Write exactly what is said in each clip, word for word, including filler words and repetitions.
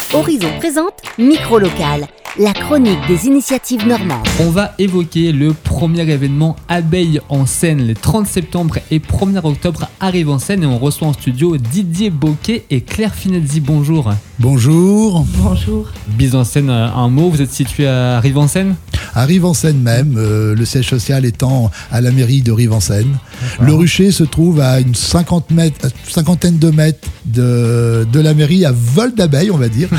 Horizon présente Micro-Local, la chronique des initiatives normandes. On va évoquer le premier événement Abeilles en Seine, les trente septembre et premier octobre arrive en Seine et on reçoit en studio Didier Bocquet et Claire Finezzi. Bonjour. Bonjour. Bonjour. Bise en Seine, un mot, vous êtes situé à Rive-en-Seine ? À Rive-en-Seine même, euh, le siège social étant à la mairie de Rive-en-Seine. D'accord. Le rucher se trouve à une cinquante mètres, cinquantaine de mètres de, de la mairie, à vol d'abeilles, on va dire.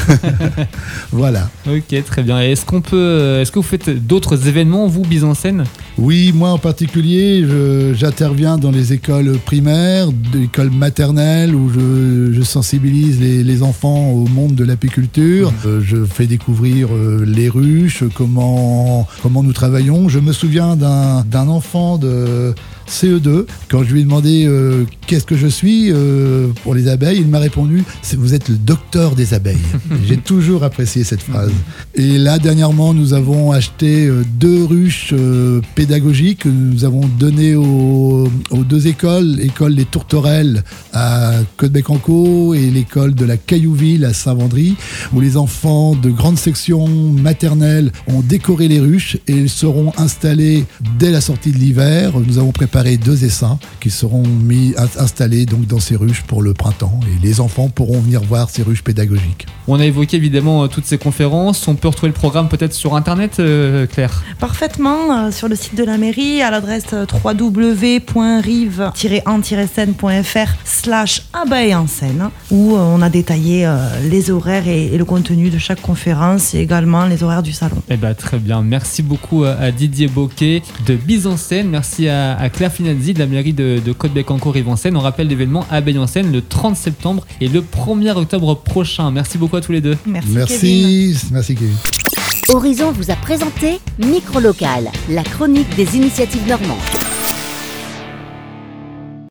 Voilà. Ok, très bien. Et est-ce qu'on peut, est-ce que vous faites d'autres événements, vous, Bise en Seine ? Oui, moi en particulier, je, j'interviens dans les écoles primaires, l'école maternelle, où je, je sensibilise les, les enfants au monde de l'apiculture. Euh, je fais découvrir euh, les ruches, comment, comment nous travaillons. Je me souviens d'un, d'un enfant de C E deux, quand je lui ai demandé euh, qu'est-ce que je suis euh, pour les abeilles, il m'a répondu « vous êtes le docteur des abeilles ». J'ai toujours apprécié cette phrase. Et là, dernièrement, nous avons acheté euh, deux ruches euh, pédagogiques que nous avons données aux, aux deux écoles, l'école des Tourterelles à Côte-Bec-en-Caux et l'école de la Caillouville à Saint-Vendry, où les enfants de grande section maternelle ont décoré les ruches et elles seront installées dès la sortie de l'hiver. Nous avons préparé deux essaims qui seront mis, installés donc dans ces ruches pour le printemps et les enfants pourront venir voir ces ruches pédagogiques. On a évoqué évidemment toutes ces conférences. On peut retrouver le programme peut-être sur internet, euh, Claire ? Parfaitement, euh, sur le site de la mairie à l'adresse w w w point rive tiret en tiret seine point f r slash abeilles en Seine, où euh, on a détaillé euh, les horaires et, et le contenu de chaque conférence et également les horaires du salon. Eh ben, très bien. Merci beaucoup à, à Didier Bocquet de Bise en Seine. Merci à, à Claire Finezzi de la mairie de, de Côte-Bec-en-Caux Rive-en-Seine. On rappelle l'événement Abeilles en Seine le trente septembre et le premier octobre prochain. Merci beaucoup à tous les deux. Merci, Merci Kevin. Merci Kevin. Horizon vous a présenté Micro-Local, la chronique des initiatives normandes.